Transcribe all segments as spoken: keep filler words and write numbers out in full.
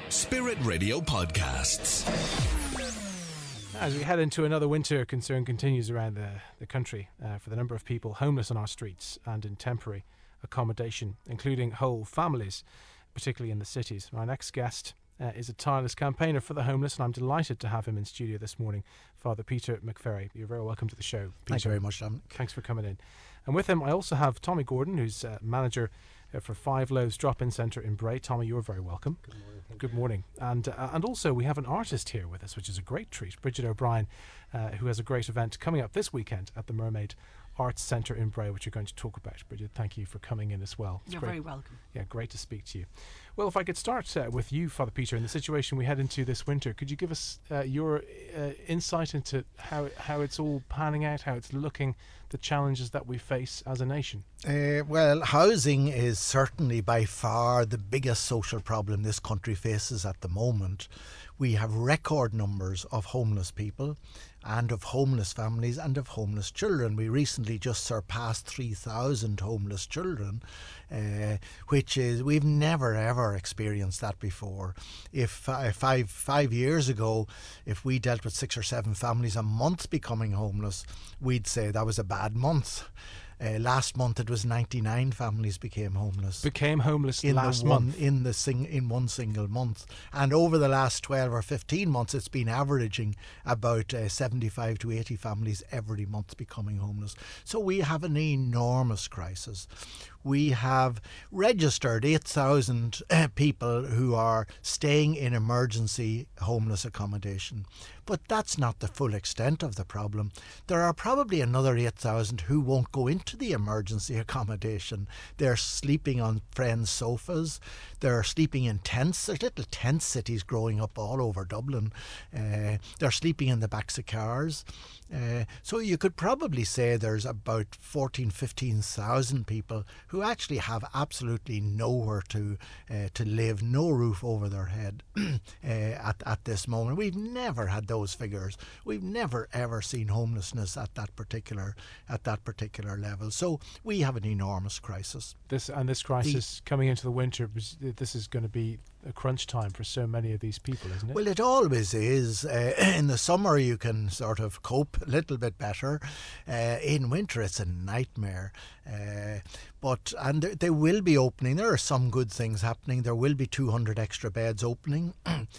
Spirit Radio Podcasts. As we head into another winter, concern continues around the, the country uh, for the number of people homeless on our streets and in temporary accommodation, including whole families, particularly in the cities. My next guest uh, is a tireless campaigner for the homeless, and I'm delighted to have him in studio this morning, Father Peter McVerry. You're very welcome to the show, Peter. Thank you very much, Dominic. Thanks for coming in. And with him, I also have Tommy Gordon, who's uh, manager uh, for Five Loaves Drop-In Centre in Bray. Tommy, you're very welcome. Good morning. Good morning. And uh, and also we have an artist here with us, which is a great treat, Bridget O'Brien, uh, who has a great event coming up this weekend at the Mermaid Arts Centre in Bray, which you're going to talk about. Bridget, thank you for coming in as well. It's You're great. very welcome. Yeah, great to speak to you. Well, if I could start uh, with you, Father Peter, in the situation we head into this winter, could you give us uh, your uh, insight into how how it's all panning out, how it's looking, the challenges that we face as a nation? Uh, well, housing is certainly by far the biggest social problem this country faces at the moment. We have record numbers of homeless people and of homeless families and of homeless children. We recently just surpassed three thousand homeless children, uh, which is, we've never ever experienced that before. If uh, five, five years ago, if we dealt with six or seven families a month becoming homeless, we'd say that was a bad month. Uh, last month it was ninety-nine families became homeless. Became homeless in last the one, month? In, the sing, in one single month. And over the last twelve or fifteen months, it's been averaging about uh, seventy-five to eighty families every month becoming homeless. So we have an enormous crisis. We have registered eight thousand uh, people who are staying in emergency homeless accommodation. But that's not the full extent of the problem. There are probably another eight thousand who won't go into the emergency accommodation. They're sleeping on friends' sofas. They're sleeping in tents. There's little tent cities growing up all over Dublin. Uh, they're sleeping in the backs of cars. Uh, so you could probably say there's about fourteen, fifteen thousand people who actually have absolutely nowhere to uh, to live, no roof over their head uh, at, at this moment. We've never had those figures. We've never ever seen homelessness at that particular at that particular level. So we have an enormous crisis. This and this crisis the, coming into the winter, this is going to be a crunch time for so many of these people, isn't it? Well, it always is. Uh, in the summer you can sort of cope a little bit better. Uh, in winter it's a nightmare. Uh, but and there, they will be opening. There are some good things happening. There will be two hundred extra beds opening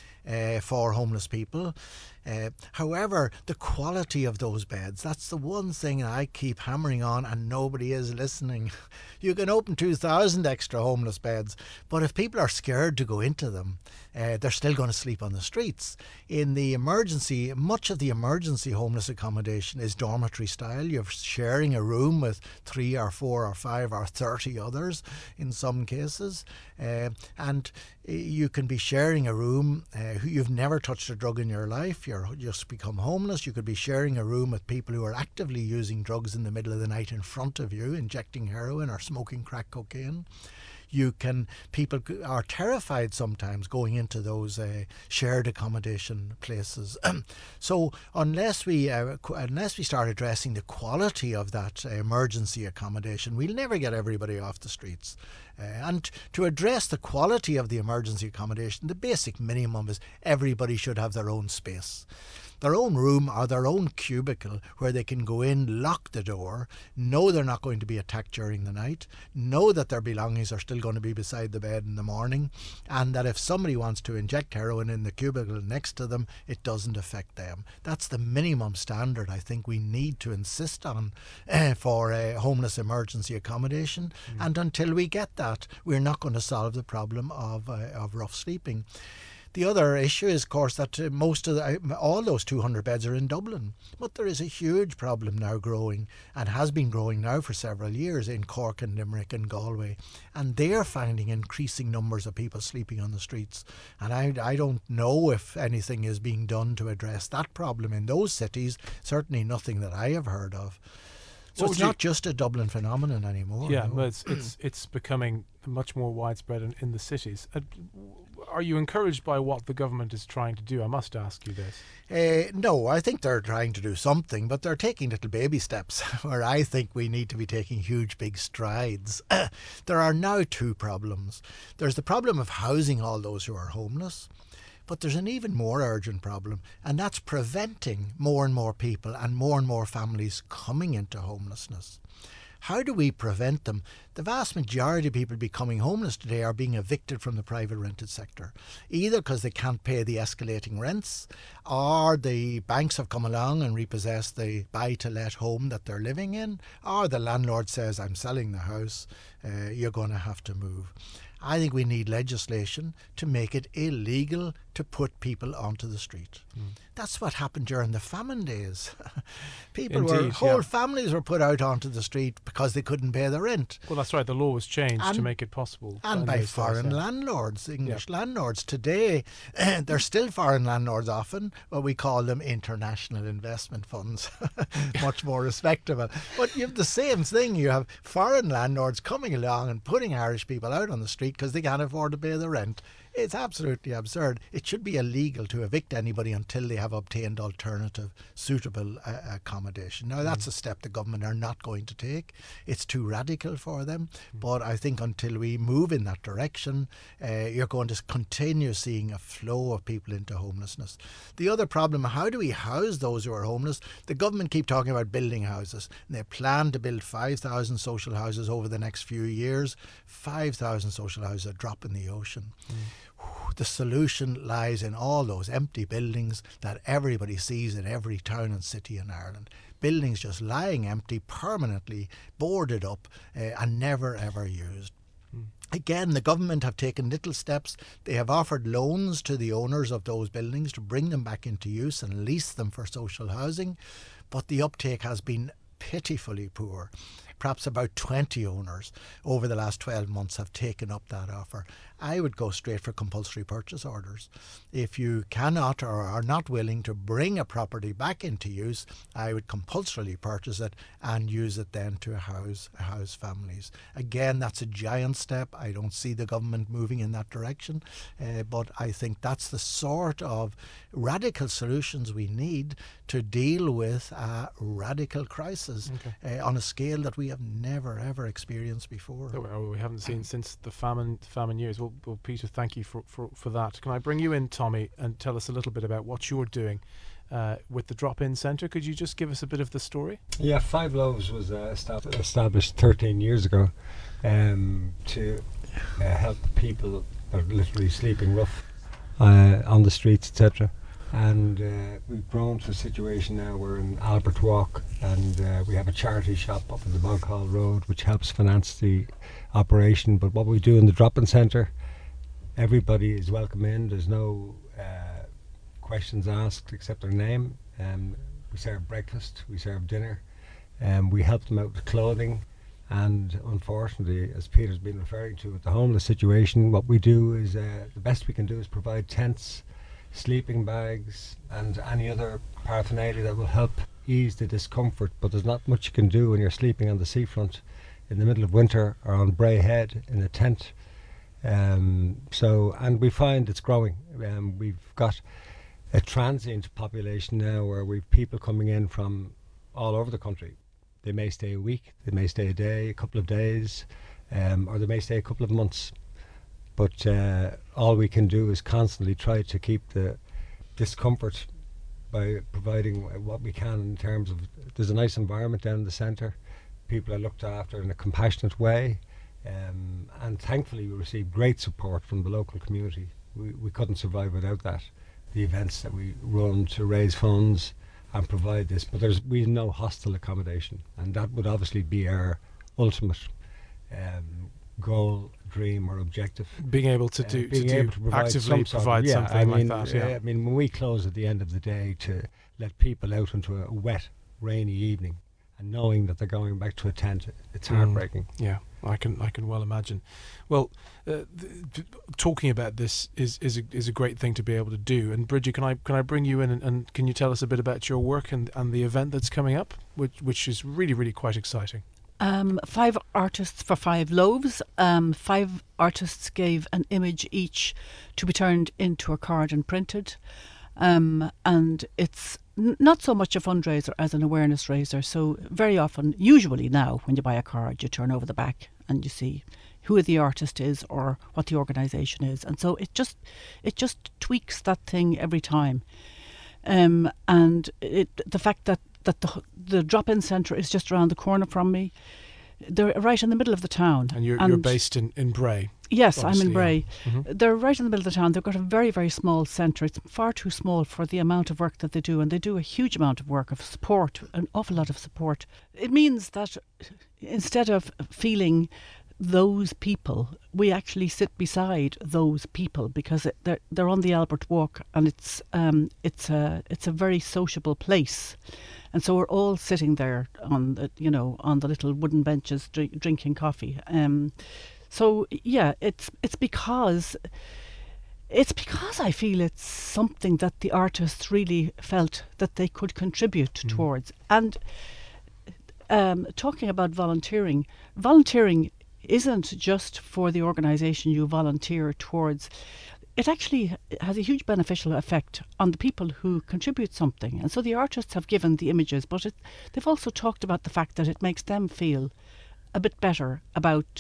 uh, for homeless people. Uh, however, the quality of those beds, that's the one thing I keep hammering on and nobody is listening. You can open two thousand extra homeless beds, but if people are scared to go into them, uh, they're still going to sleep on the streets. In the emergency, much of the emergency homeless accommodation is dormitory style. You're sharing a room with three or four or five or thirty others in some cases. Uh, and you can be sharing a room. Uh, you've never touched a drug in your life. You're just become homeless. You could be sharing a room with people who are actively using drugs in the middle of the night in front of you, injecting heroin or smoking crack cocaine. You can, people are terrified sometimes going into those uh, shared accommodation places. So unless we uh, unless we start addressing the quality of that uh, emergency accommodation, we'll never get everybody off the streets. Uh, and to address the quality of the emergency accommodation, the basic minimum is everybody should have their own space. Their own room or their own cubicle where they can go in, lock the door, know they're not going to be attacked during the night, know that their belongings are still going to be beside the bed in the morning, and that if somebody wants to inject heroin in the cubicle next to them, it doesn't affect them. That's the minimum standard I think we need to insist on uh, for uh, homeless emergency accommodation. Mm. And until we get that, we're not going to solve the problem of, uh, of rough sleeping. The other issue is, of course, that uh, most of the, all those two hundred beds are in Dublin. But there is a huge problem now growing, and has been growing now for several years, in Cork and Limerick and Galway. And they're finding increasing numbers of people sleeping on the streets. And I, I don't know if anything is being done to address that problem in those cities. Certainly nothing that I have heard of. So What it's would you- not just a Dublin phenomenon anymore. Yeah, no. but it's it's it's becoming much more widespread in, in the cities. Uh, are you encouraged by what the government is trying to do? I must ask you this. Uh, no, I think they're trying to do something, but they're taking little baby steps, where I think we need to be taking huge, big strides. There are now two problems. There's the problem of housing all those who are homeless, but there's an even more urgent problem, and that's preventing more and more people and more and more families coming into homelessness. How do we prevent them? The vast majority of people becoming homeless today are being evicted from the private rented sector, either because they can't pay the escalating rents, or the banks have come along and repossessed the buy-to-let home that they're living in, or the landlord says, I'm selling the house, uh, you're going to have to move. I think we need legislation to make it illegal to put people onto the street. Mm. That's what happened during the famine days. People Indeed, were, whole yeah. families were put out onto the street because they couldn't pay the rent. Well, that's right. The law was changed and, to make it possible. And by those foreign days, yeah. landlords, English yeah. landlords. Today, they're still foreign landlords often, but we call them international investment funds. Much more respectable. But you have the same thing. You have foreign landlords coming along and putting Irish people out on the street because they can't afford to pay the rent. It's absolutely absurd. It should be illegal to evict anybody until they have obtained alternative, suitable uh, accommodation. Now, that's mm. a step the government are not going to take. It's too radical for them. Mm. But I think until we move in that direction, uh, you're going to continue seeing a flow of people into homelessness. The other problem, how do we house those who are homeless? The government keep talking about building houses. They plan to build five thousand social houses over the next few years. five thousand social houses, a drop in the ocean. Mm. The solution lies in all those empty buildings that everybody sees in every town and city in Ireland. Buildings just lying empty, permanently boarded up uh, and never ever used. Mm. Again, the government have taken little steps. They have offered loans to the owners of those buildings to bring them back into use and lease them for social housing, but the uptake has been pitifully poor. Perhaps about twenty owners over the last twelve months have taken up that offer. I would go straight for compulsory purchase orders. If you cannot or are not willing to bring a property back into use, I would compulsorily purchase it and use it then to house, house families. Again, that's a giant step. I don't see the government moving in that direction, uh, but I think that's the sort of radical solutions we need to deal with a radical crisis okay. uh, on a scale that we have never ever experienced before. Oh, we haven't seen since the famine famine years. Well, well, Peter, thank you for, for, for that. Can I bring you in, Tommy, and tell us a little bit about what you're doing uh, with the drop-in centre? Could you just give us a bit of the story? Yeah, Five Loaves was uh, established thirteen years ago um, to uh, help people that are literally sleeping rough uh, on the streets, et cetera. And uh, we've grown to a situation now. We're in Albert Walk, and uh, we have a charity shop up in the Boghall Road which helps finance the operation. But what we do in the drop-in centre, everybody is welcome in. There's no uh, questions asked except their name. Um, we serve breakfast, we serve dinner, and um, we help them out with clothing. And unfortunately, as Peter's been referring to with the homeless situation, what we do is uh, the best we can do is provide tents, sleeping bags and any other paraphernalia that will help ease the discomfort. But there's not much you can do when you're sleeping on the seafront in the middle of winter or on Bray Head in a tent. Um, so, and we find it's growing. Um, we've got a transient population now where we've people coming in from all over the country. They may stay a week, they may stay a day, a couple of days, um, or they may stay a couple of months. But uh, all we can do is constantly try to keep the discomfort by providing what we can in terms of, there's a nice environment down in the centre. People are looked after in a compassionate way. Um, and thankfully we receive great support from the local community. We, we couldn't survive without that. The events that we run to raise funds and provide this. But there's we have no hostel accommodation. And that would obviously be our ultimate um, goal, dream or objective. Being able to do, uh, being to able do to provide actively some sort provide of, yeah, something I mean, like that. Yeah. Uh, I mean, when we close at the end of the day to let people out into a wet, rainy evening and knowing that they're going back to a tent, it's heartbreaking. Mm, yeah, I can I can well imagine. Well, uh, th- th- talking about this is is a, is a great thing to be able to do. And Bridget, can I can I bring you in and, and can you tell us a bit about your work and, and the event that's coming up, which which is really really quite exciting? Um, five artists for five loaves. Um, five artists gave an image each to be turned into a card and printed. Um, and it's n- not so much a fundraiser as an awareness raiser. So very often, usually now, when you buy a card, you turn over the back and you see who the artist is or what the organisation is. And so it just it just tweaks that thing every time. Um, and it, the fact that that the the drop-in centre is just around the corner from me. They're right in the middle of the town. And you're, and you're based in, in Bray. Yes, I'm in Bray. Yeah. Mm-hmm. They're right in the middle of the town. They've got a very, very small centre. It's far too small for the amount of work that they do, and they do a huge amount of work, of support, an awful lot of support. It means that instead of feeling those people, we actually sit beside those people, because it, they're they're on the Albert Walk, and it's um it's a it's a very sociable place, and so we're all sitting there on the you know on the little wooden benches drink, drinking coffee. Um, so yeah, it's it's because. It's because I feel it's something that the artists really felt that they could contribute mm. towards. And um, talking about volunteering, volunteering isn't just for the organisation you volunteer towards. It actually has a huge beneficial effect on the people who contribute something. And so the artists have given the images, but it, they've also talked about the fact that it makes them feel a bit better about,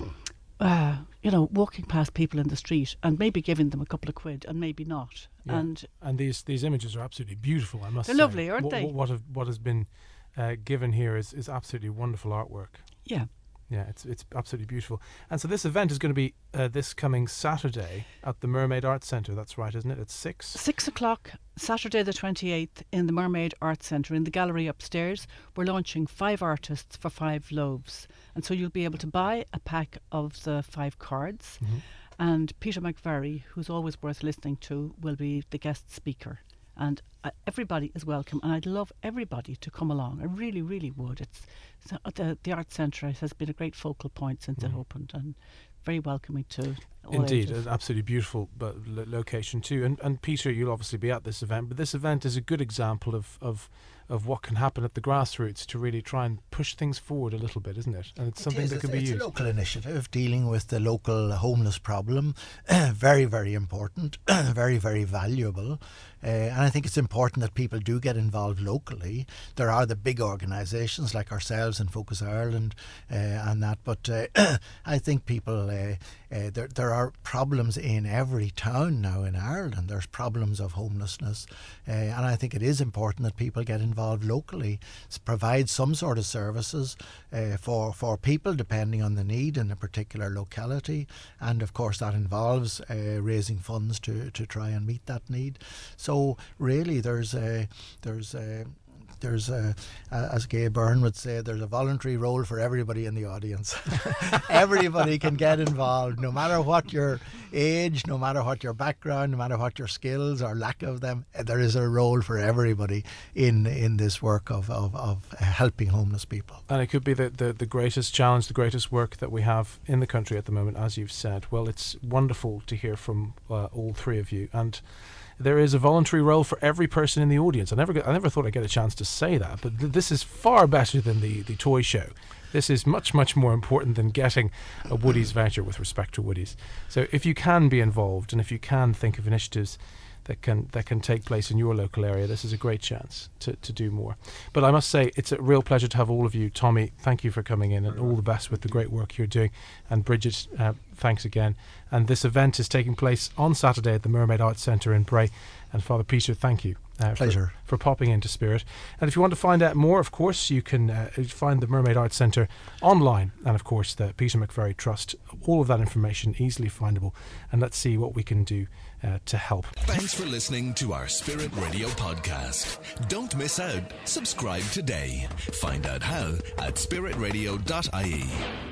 uh, you know, walking past people in the street and maybe giving them a couple of quid and maybe not. Yeah. And and these these images are absolutely beautiful, I must they're say. lovely, aren't what, they? What, have, what has been uh, given here is, is absolutely wonderful artwork. Yeah. Yeah, it's it's absolutely beautiful. And so this event is going to be uh, this coming Saturday at the Mermaid Arts Centre. That's right, isn't it? It's six? Six o'clock, Saturday the twenty-eighth, in the Mermaid Arts Centre, in the gallery upstairs. We're launching five artists for five loaves. And so you'll be able to buy a pack of the five cards. Mm-hmm. And Peter McVerry, who's always worth listening to, will be the guest speaker. And uh, everybody is welcome, and I'd love everybody to come along. I really, really would. It's so the the Arts Centre has been a great focal point since mm. it opened, and very welcoming to all Indeed, ages. An absolutely beautiful but lo- location too. And and Peter, you'll obviously be at this event, but this event is a good example of of of what can happen at the grassroots to really try and push things forward a little bit, isn't it? And it's it something is, that can it's, be it's used. It's a local initiative dealing with the local homeless problem. Very, very important. Very, very valuable. Uh, and I think it's important that people do get involved locally. There are the big organisations like ourselves and Focus Ireland uh, and that, but uh, I think people, uh, uh, there, there are problems in every town now in Ireland. There's problems of homelessness, uh, and I think it is important that people get involved locally, provide some sort of services uh, for, for people depending on the need in a particular locality, and of course that involves uh, raising funds to, to try and meet that need. So really, there's a there's a there's a, uh, as Gay Byrne would say, there's a voluntary role for everybody in the audience. Everybody can get involved, no matter what your age, no matter what your background, no matter what your skills or lack of them. There is a role for everybody in in this work of of, of helping homeless people. And it could be the, the the greatest challenge, the greatest work that we have in the country at the moment, as you've said. Well, it's wonderful to hear from uh, all three of you. And there is a voluntary role for every person in the audience. I never, got, I never thought I'd get a chance to say that, but th- this is far better than the, the toy show. This is much, much more important than getting a Woody's voucher with respect to Woody's. So if you can be involved, and if you can think of initiatives that can that can take place in your local area, this is a great chance to, to do more. But I must say, it's a real pleasure to have all of you. Tommy, thank you for coming in, and all the best with the great work you're doing. And Bridget, uh, thanks again. And this event is taking place on Saturday at the Mermaid Arts Centre in Bray. And Father Peter, thank you uh, Pleasure. For, for popping into Spirit. And if you want to find out more, of course, you can uh, find the Mermaid Arts Centre online, and of course the Peter McVerry Trust. All of that information easily findable, and let's see what we can do uh, to help. Thanks for listening to our Spirit Radio podcast. Don't miss out. Subscribe today. Find out how at spirit radio dot I E.